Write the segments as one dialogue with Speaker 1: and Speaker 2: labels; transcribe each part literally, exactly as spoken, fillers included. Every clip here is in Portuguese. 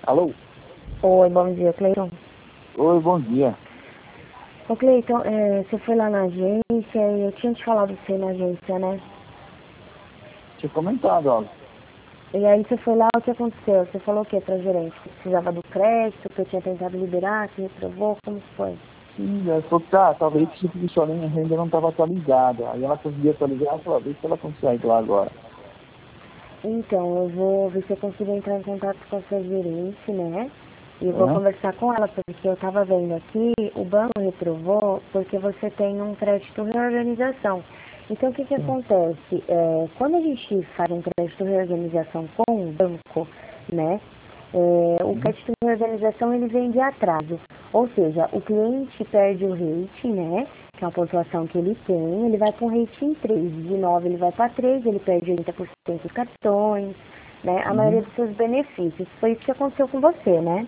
Speaker 1: Alô?
Speaker 2: Oi, bom dia, Cleiton.
Speaker 1: Oi, bom dia.
Speaker 2: Ô, Cleiton, é, você foi lá na agência e eu tinha te falado de você na agência, né?
Speaker 1: Tinha comentado, ó.
Speaker 2: E aí você foi lá, o que aconteceu? Você falou o que pra gerente? Que precisava do crédito, que eu tinha tentado liberar, que reprovou, como que foi?
Speaker 1: Sim, ela falou que tá, talvez esse tipo de sua linha ainda não estava atualizada. Aí ela conseguiu atualizar, ela falou, vê se ela consegue lá agora.
Speaker 2: Então, eu vou ver se eu consigo entrar em contato com a sua gerente, né? E eu vou
Speaker 1: Aham.
Speaker 2: conversar com ela, porque eu tava vendo aqui, o banco reprovou porque você tem um crédito reorganização. Então, o que que
Speaker 1: Sim.
Speaker 2: acontece? É, quando a gente faz um crédito reorganização com o banco, né? É, o
Speaker 1: Uhum.
Speaker 2: crédito de organização ele vem de atraso, ou seja, o cliente perde o rating, né, que é uma pontuação que ele tem, ele vai para um rating três, de nove ele vai para três, ele perde oitenta por cento dos cartões, né, a maioria
Speaker 1: Uhum.
Speaker 2: dos seus benefícios. Foi isso que aconteceu com você, né?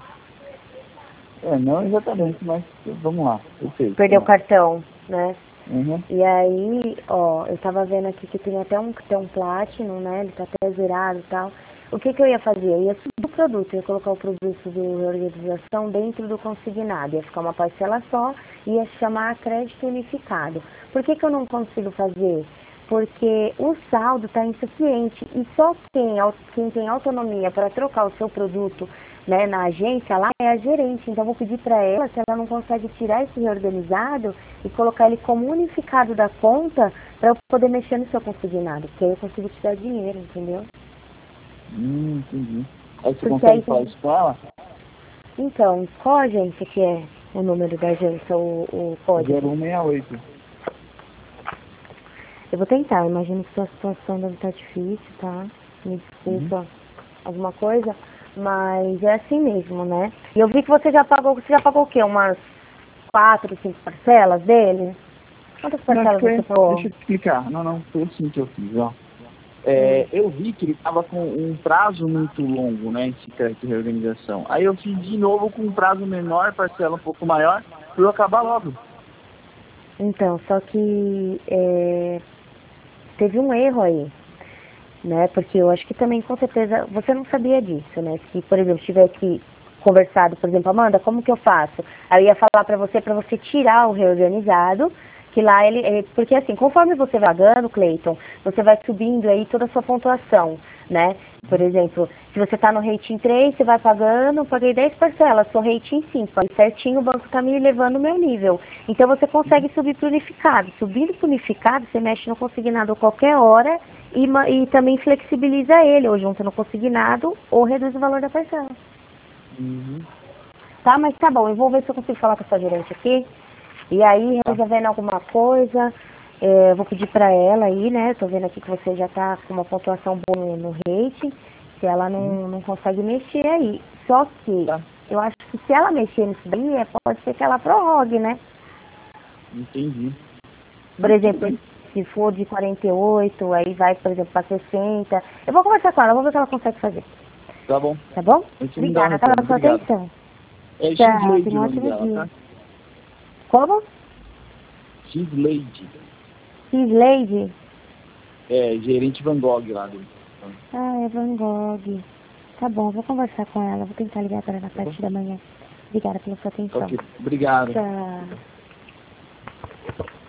Speaker 1: É, não exatamente, mas vamos lá. Perfeito,
Speaker 2: Perdeu o
Speaker 1: vamos lá.
Speaker 2: cartão, né?
Speaker 1: Uhum.
Speaker 2: E aí, ó, eu tava vendo aqui que tem até um cartão Platinum, né? Ele tá até zerado e tal. O que que eu ia fazer? Eu ia subir o produto, eu ia colocar o produto de organização dentro do consignado. Ia ficar uma parcela só e ia chamar crédito unificado. Por que que eu não consigo fazer? Porque o saldo está insuficiente e só quem, quem tem autonomia para trocar o seu produto, né, na agência lá é a gerente. Então eu vou pedir para ela se ela não consegue tirar esse reorganizado e colocar ele como unificado da conta para eu poder mexer no seu consignado, porque aí eu consigo te dar dinheiro, entendeu?
Speaker 1: Hum, entendi. Aí você
Speaker 2: Porque
Speaker 1: consegue
Speaker 2: aí,
Speaker 1: falar isso com ela?
Speaker 2: então, qual agência que é o número da agência, o, o código?
Speaker 1: zero um seis oito.
Speaker 2: Eu vou tentar, eu imagino que sua situação deve estar difícil, tá? Me
Speaker 1: Uhum.
Speaker 2: desculpa alguma coisa, mas é assim mesmo, né? E eu vi que você já pagou, você já pagou o quê? Umas quatro, cinco parcelas dele? Quantas
Speaker 1: Não,
Speaker 2: parcelas
Speaker 1: porque,
Speaker 2: você pagou?
Speaker 1: deixa eu te explicar. Não, não, foi assim que eu fiz, ó.
Speaker 2: Hum.
Speaker 1: É, eu vi que ele estava com um prazo muito longo, né, esse crédito de reorganização. Aí eu fiz de novo com um prazo menor, parcela um pouco maior, para eu acabar logo.
Speaker 2: Então, só que é, teve um erro aí, né? Porque eu acho que também, com certeza, você não sabia disso, né? Se, por exemplo, tivesse conversado, por exemplo, Amanda, como que eu faço? Aí eu ia falar para você, para você tirar o reorganizado, que lá ele, é, porque assim, conforme você vai pagando, Cleiton, você vai subindo aí toda a sua pontuação, né? Por exemplo, se você está no rating três, você vai pagando, eu paguei dez parcelas, sou rating cinco, aí certinho o banco está me levando o meu nível. Então você consegue subir para o unificado. Subindo para o unificado, você mexe no consignado a qualquer hora e, e também flexibiliza ele, ou junta no consignado, ou reduz o valor da parcela.
Speaker 1: Uhum.
Speaker 2: Tá, mas tá bom, eu vou ver se eu consigo falar com a sua gerente aqui. E aí,
Speaker 1: Tá.
Speaker 2: resolvendo alguma coisa, é, eu vou pedir pra ela aí, né? Tô vendo aqui que você já tá com uma pontuação boa no, no rate, se ela
Speaker 1: Uhum.
Speaker 2: não, não consegue mexer aí. Só que
Speaker 1: Tá.
Speaker 2: eu acho que se ela mexer nisso daí, é, pode ser que ela prorrogue, né?
Speaker 1: Entendi.
Speaker 2: Por
Speaker 1: Não, tudo
Speaker 2: exemplo,
Speaker 1: bem.
Speaker 2: se for de quarenta e oito, aí vai, por exemplo, para sessenta. Eu vou conversar com ela, vou ver o que ela consegue fazer.
Speaker 1: Tá bom.
Speaker 2: Tá bom?
Speaker 1: A gente me dá um
Speaker 2: Obrigada
Speaker 1: retorno.
Speaker 2: pela sua
Speaker 1: Obrigado.
Speaker 2: atenção.
Speaker 1: É
Speaker 2: Tchau,
Speaker 1: X-Lady
Speaker 2: tenha
Speaker 1: o
Speaker 2: um
Speaker 1: nome
Speaker 2: ótimo
Speaker 1: dela,
Speaker 2: dia.
Speaker 1: tá?
Speaker 2: Como?
Speaker 1: X-Lady.
Speaker 2: Cisleide?
Speaker 1: É, gerente Van Gogh lá dele.
Speaker 2: Ah, é Van Gogh. Tá bom, vou conversar com ela. Vou tentar ligar para ela na
Speaker 1: Tá bom?
Speaker 2: parte da manhã. Obrigada pela sua atenção.
Speaker 1: Ok. Obrigado.
Speaker 2: Tchau.